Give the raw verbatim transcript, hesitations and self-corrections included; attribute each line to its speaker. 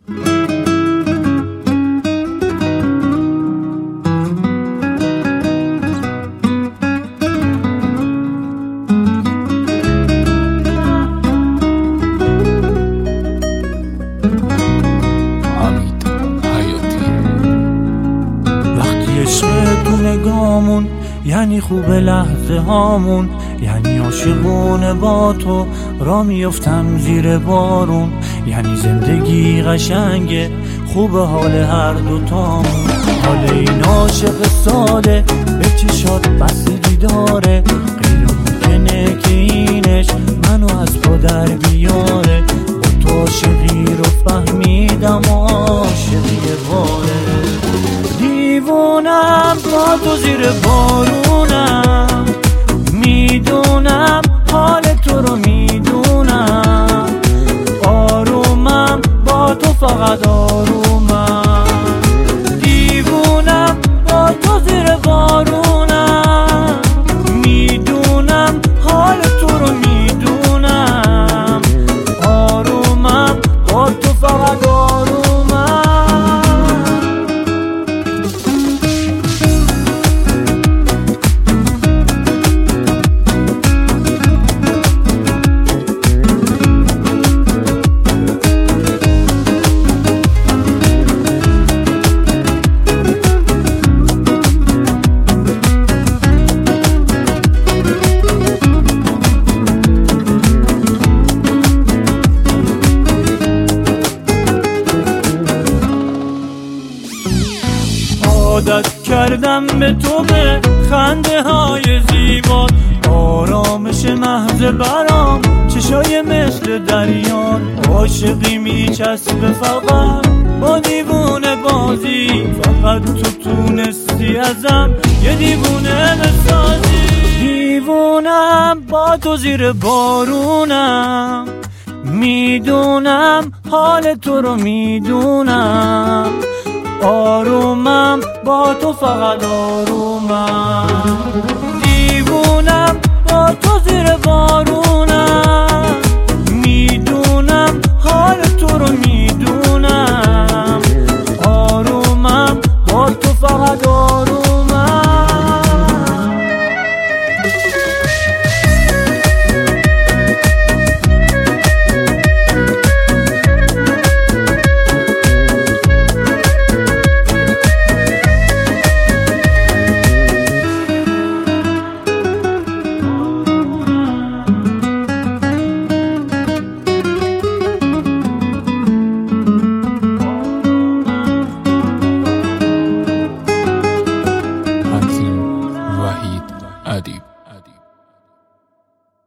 Speaker 1: تو نگامون یعنی خوب لحظه هامون، یعنی عاشقونه با تو را میفتم زیر بارون، یعنی زندگی قشنگه خوب حال هر دوتامون. حال این عاشق ساله به چشات بستگی داره، غیر ممکنه که اینش منو از پا در بیاره. با تو عاشقی رو فهمیدم عاشقی باره، دیوونم با تو زیر بارونم، میدونم حال تو رو میدونم، آرومم با تو فقط آرومم، دیوونم با تو زیر بارونم، میدونم حال تو رو میدونم، آرومم با تو فقط آرومم. عادت کردم به تو، به خنده های زیبا، آرامش محض برام، چشای مثل دریان، عاشقی میچسبه فقط با دیوونه بازی، فقط تو تونستی ازم یه دیوونه بسازی. دیوونم با تو زیر بارونم، میدونم حال تو رو میدونم، آرومم با تو فقط آرومم، دیوونم با تو زیر بارونم، میدونم حال تو رو میدونم، آرومم با تو فقط آرومم.
Speaker 2: وحید ادیب.